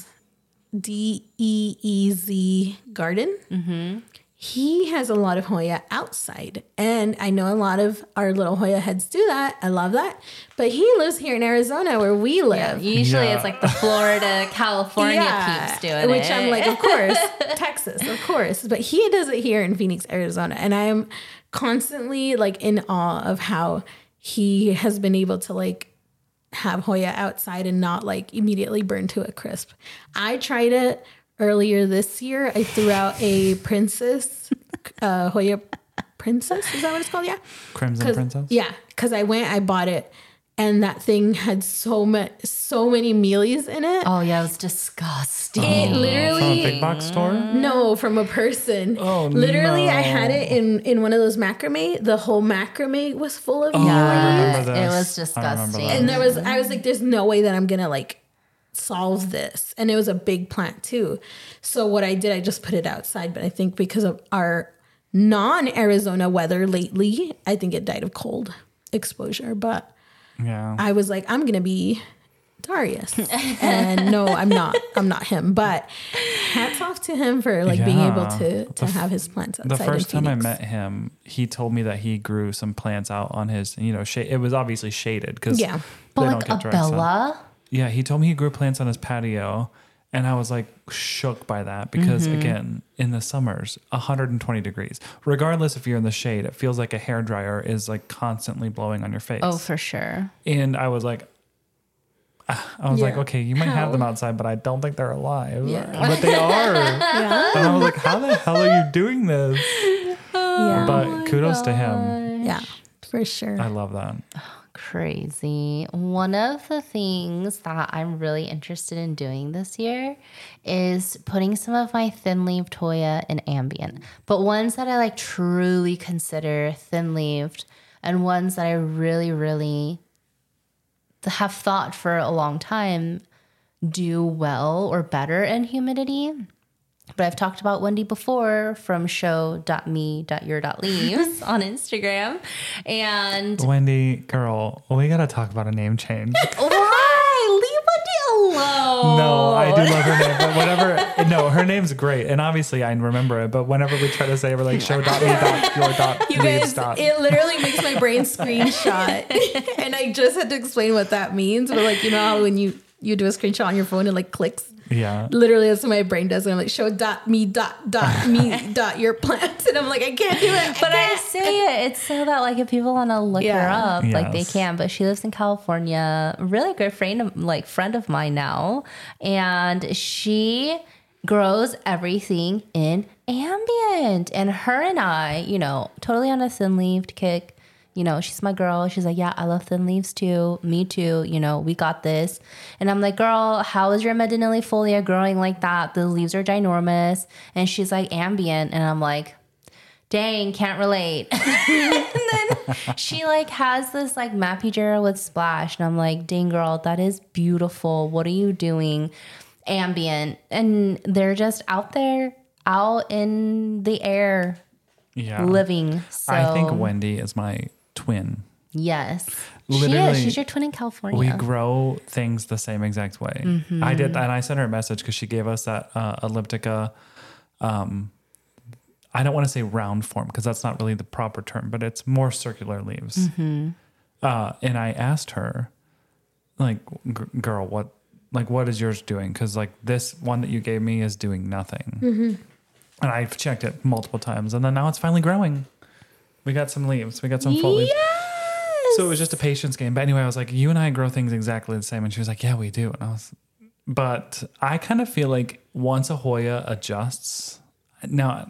Deez Garden. Mm-hmm. He has a lot of Hoya outside, and I know a lot of our little Hoya heads do that. I love that, but he lives here in Arizona where we live. Yeah, usually it's like the Florida, California peeps doing it. Which I'm like, of course, Texas, of course. But he does it here in Phoenix, Arizona. And I am constantly like in awe of how he has been able to like have Hoya outside and not like immediately burn to a crisp. I tried it earlier this year. I threw out a princess, Hoya princess. Is that what it's called? Yeah. Crimson Princess? Yeah. Because I bought it. And that thing had so many mealies in it. Oh yeah, it was disgusting. It literally from a big box store? No, from a person. Oh, literally, no. I had it in one of those macrame. The whole macrame was full of I mealies. remember this. It was disgusting. And I was like, there's no way that I'm gonna like solve this. And it was a big plant too. So what I did, I just put it outside. But I think because of our non-Arizona weather lately, I think it died of cold exposure. But Yeah. I was like, I'm going to be Darius. And no, I'm not. I'm not him. But hats off to him for like being able to have his plants outside. The first in time I Phoenix. met him, he told me that he grew some plants out on his, shade. It was obviously shaded because Yeah. But they like don't get direct sun. Bella. Yeah, he told me he grew plants on his patio, and I was like shook by that because again, in the summers, 120 degrees. Regardless if you're in the shade, it feels like a hairdryer is like constantly blowing on your face. Oh, for sure. And I was like, okay, you might have them outside, but I don't think they're alive. Yeah. But they are. Yeah. And I was like, how the hell are you doing this? Yeah. But kudos to him. Yeah. For sure. I love that. Crazy. One of the things that I'm really interested in doing this year is putting some of my thin-leaved Hoya in ambient, but ones that I like truly consider thin-leaved and ones that I really, really have thought for a long time do well or better in humidity. But I've talked about Wendy before from show.me.your.leaves on Instagram. And Wendy, girl, we got to talk about a name change. why? Leave Wendy alone. No, I do love her name, but whatever. No, her name's great. And obviously I remember it, but whenever we try to say it, we're like show.me.your.leaves. You guys, it literally makes my brain screenshot. And I just had to explain what that means. But like, you know how when you do a screenshot on your phone, it like clicks. Yeah. Literally, that's what my brain does. And I'm like, show.me.your plants. And I'm like, I can't do it. But I say it. It's so that like if people want to look her Yeah. up, like they Yes. can. But she lives in California. Really good friend of mine now, and she grows everything in ambient. And her and I, totally on a thin-leaved kick. She's my girl. She's like, yeah, I love thin leaves too. Me too. We got this. And I'm like, girl, how is your Medinellifolia growing like that? The leaves are ginormous. And she's like, ambient. And I'm like, dang, can't relate. And then she like has this like Mapigera with splash. And I'm like, dang, girl, that is beautiful. What are you doing? Ambient. And they're just out there, out in the air, Yeah. living. So I think Wendy is my twin. yes, Literally, she is. She's your twin in California. We grow things the same exact way. Mm-hmm. I did, and I sent her a message because she gave us that elliptica. I don't want to say round form because that's not really the proper term, but it's more circular leaves. Mm-hmm. And I asked her, like, girl, what is yours doing? Because like this one that you gave me is doing nothing. Mm-hmm. And I've checked it multiple times, and then now it's finally growing. We got some leaves. We got some full leaves. So it was just a patience game. But anyway, I was like, you and I grow things exactly the same. And she was like, yeah, we do. But I kind of feel like once a Hoya adjusts, now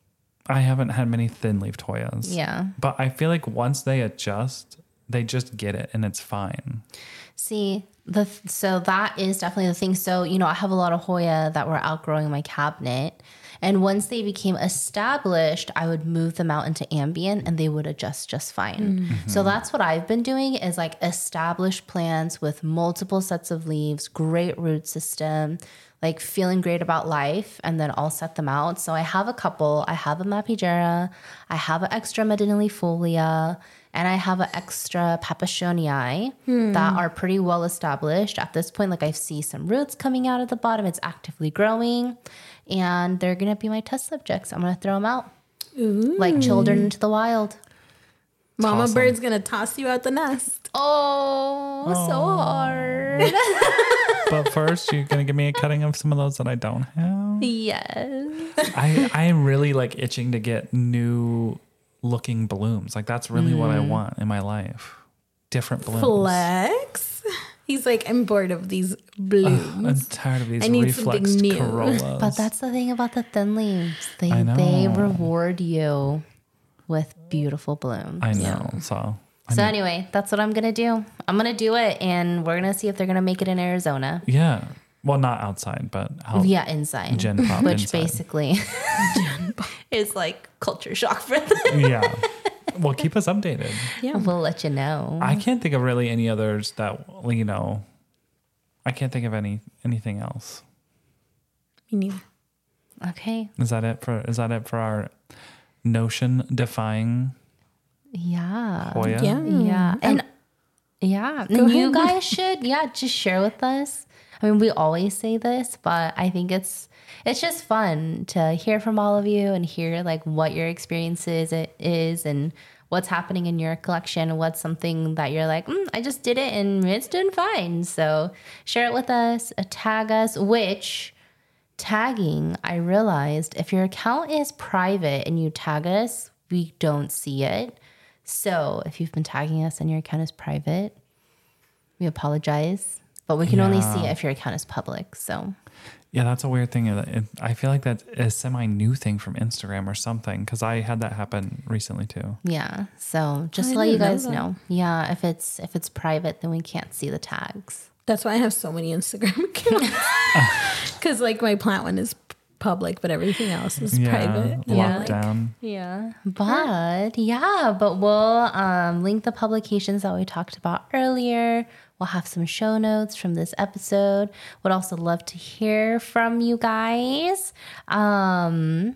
I haven't had many thin-leaved Hoyas. Yeah. But I feel like once they adjust, they just get it and it's fine. See, so that is definitely the thing. So, I have a lot of Hoya that were outgrowing my cabinet. And once they became established, I would move them out into ambient and they would adjust just fine. Mm-hmm. So that's what I've been doing is like established plants with multiple sets of leaves, great root system, like feeling great about life, and then I'll set them out. So I have a couple. I have a Mapigera, I have an extra Medinellifolia, and I have an extra Papassionii that are pretty well established. At this point, like I see some roots coming out at the bottom. It's actively growing. And they're going to be my test subjects. I'm going to throw them out like children into the wild. Mama awesome. bird's going to toss you out the nest. Oh, so hard. But first, you're going to give me a cutting of some of those that I don't have. Yes. I am really like itching to get new looking blooms. Like that's really what I want in my life. Different blooms. Flex. He's like, I'm bored of these blooms. I'm tired of these I need something reflexed new. Corollas. But that's the thing about the thin leaves. I know. They reward you with beautiful blooms. I know. So Anyway, that's what I'm going to do. I'm going to do it, and we're going to see if they're going to make it in Arizona. yeah. Well, not outside, but out. Yeah, inside. Gen pop which inside. basically is like culture shock for them. Yeah. Well, keep us updated. Yeah. We'll let you know. I can't think of really any others that, I can't think of anything else. Me neither. Okay. Is that it for our notion defying Yeah. Hoya? Yeah. Yeah. And yeah. And you guys should, just share with us. I mean, we always say this, but I think it's just fun to hear from all of you and hear like what your experiences is and what's happening in your collection. What's something that you're like, I just did it and it's doing fine. So share it with us, tag us, which tagging, I realized if your account is private and you tag us, we don't see it. So if you've been tagging us and your account is private, we apologize. But we can only see it if your account is public. So Yeah, that's a weird thing. I feel like that's a semi-new thing from Instagram or something, because I had that happen recently too. yeah. So just to let you guys know. Yeah, if it's private, then we can't see the tags. That's why I have so many Instagram accounts. Because like my plant one is public, but everything else is private. Locked down. Yeah. But we'll link the publications that we talked about earlier. We'll have some show notes from this episode. Would also love to hear from you guys. And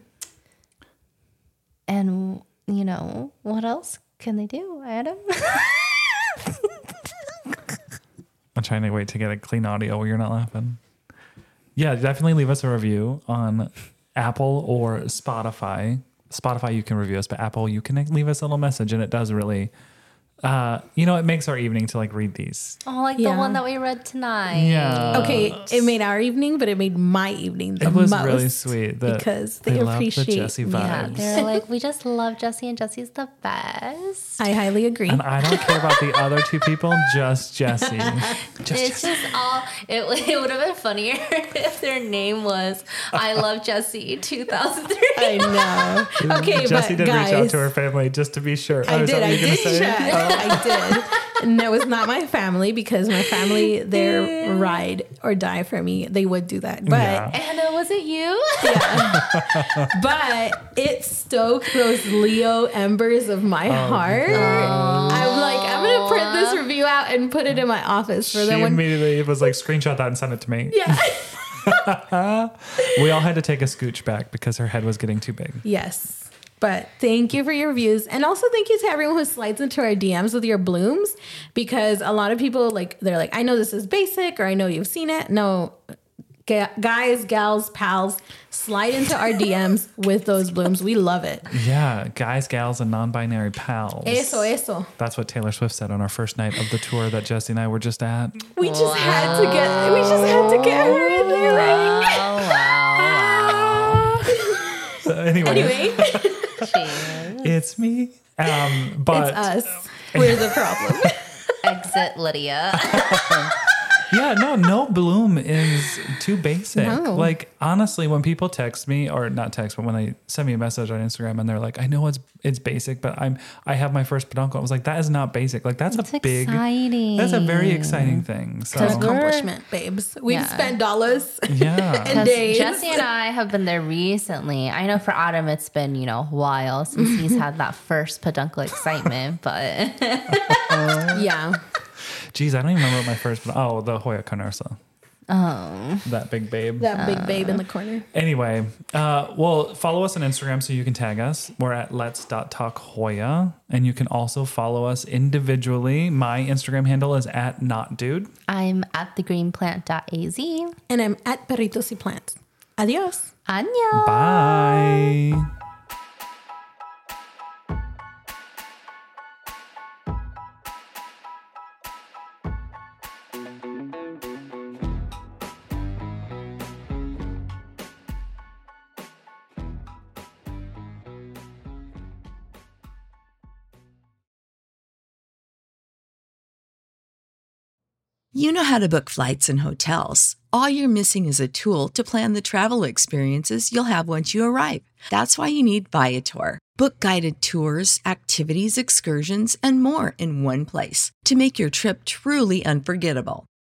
what else can they do, Adam? I'm trying to wait to get a clean audio where you're not laughing. Yeah, definitely leave us a review on Apple or Spotify. Spotify, you can review us, but Apple, you can leave us a little message, and it does really, it makes our evening to like read these. Oh, like the one that we read tonight. Yeah. Okay, it made our evening, but it made my evening the It was most. really sweet because they love appreciate the Jessie me. Yeah, vibes. they're like, we just love Jessie, and Jessie's the best. I highly agree. And I don't care about the other two people, just Jessie. It's just all. It would have been funnier if their name was "I Love Jessie 2003." I know. Okay, Jessie but did guys, reach out to her family just to be sure. I Is that did. what I you're gonna did say? check. I did. And that was not my family, because my family, their ride or die for me. They would do that. But Yeah. Anna, was it you? but it stoked those Leo embers of my heart. I'm like, I'm gonna print this review out and put it in my office for She them. immediately was like, screenshot that and send it to me. Yeah. We all had to take a scooch back because her head was getting too big. Yes. But thank you for your reviews. And also thank you to everyone who slides into our DMs with your blooms, because a lot of people they're like, I know this is basic, or I know you've seen it. No, guys, gals, pals, slide into our DMs with those blooms. We love it. Yeah, guys, gals, and non-binary pals. Eso. That's what Taylor Swift said on our first night of the tour that Jessie and I were just at. We just had to get her in there. Wow. Anyway. Jeez. It's me. But It's us. We're the problem. Exit Lydia. yeah, no bloom is too basic. No. Like, honestly, when people text me, or not text, but when they send me a message on Instagram and they're like, I know it's basic, but I have my first peduncle. I was like, that is not basic. Like, that's Exciting. that's a very exciting thing. So An accomplishment, babes. We've spent dollars yeah. and days. Jesse and I have been there recently. I know for Adam it's been, a while since he's had that first peduncle excitement, but Yeah. Geez, I don't even remember what my first, the Hoya Carnosa. oh, That big babe. That big babe in the corner. Anyway, well, follow us on Instagram so you can tag us. We're at lets.talkhoya. And you can also follow us individually. My Instagram handle is at notdude. I'm at thegreenplant.az. And I'm at Perritos y Plants. Adios. Annyeong. Bye. You know how to book flights and hotels. All you're missing is a tool to plan the travel experiences you'll have once you arrive. That's why you need Viator. Book guided tours, activities, excursions, and more in one place to make your trip truly unforgettable.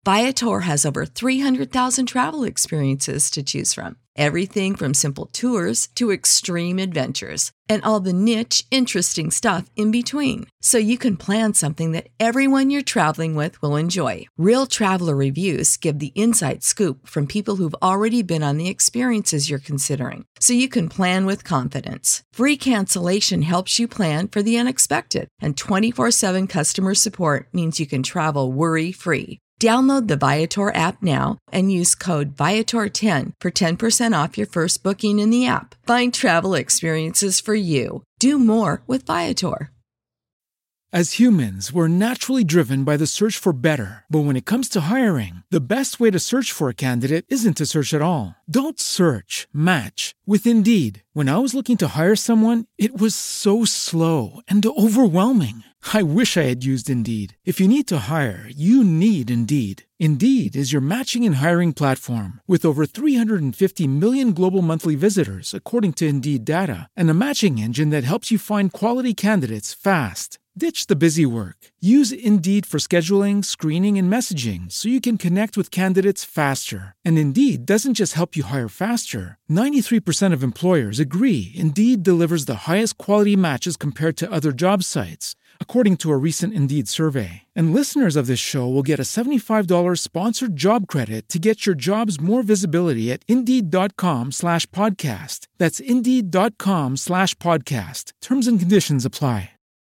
Viator has over 300,000 travel experiences to choose from. Everything from simple tours to extreme adventures and all the niche, interesting stuff in between. So you can plan something that everyone you're traveling with will enjoy. Real traveler reviews give the inside scoop from people who've already been on the experiences you're considering. So you can plan with confidence. Free cancellation helps you plan for the unexpected. And 24/7 customer support means you can travel worry-free. Download the Viator app now and use code Viator10 for 10% off your first booking in the app. Find travel experiences for you. Do more with Viator. As humans, we're naturally driven by the search for better. But when it comes to hiring, the best way to search for a candidate isn't to search at all. Don't search, match with Indeed. When I was looking to hire someone, it was so slow and overwhelming. I wish I had used Indeed. If you need to hire, you need Indeed. Indeed is your matching and hiring platform with over 350 million global monthly visitors, according to Indeed data, and a matching engine that helps you find quality candidates fast. Ditch the busy work. Use Indeed for scheduling, screening, and messaging so you can connect with candidates faster. And Indeed doesn't just help you hire faster. 93% of employers agree Indeed delivers the highest quality matches compared to other job sites, according to a recent Indeed survey. And listeners of this show will get a $75 sponsored job credit to get your jobs more visibility at Indeed.com/podcast. That's Indeed.com/podcast. Terms and conditions apply.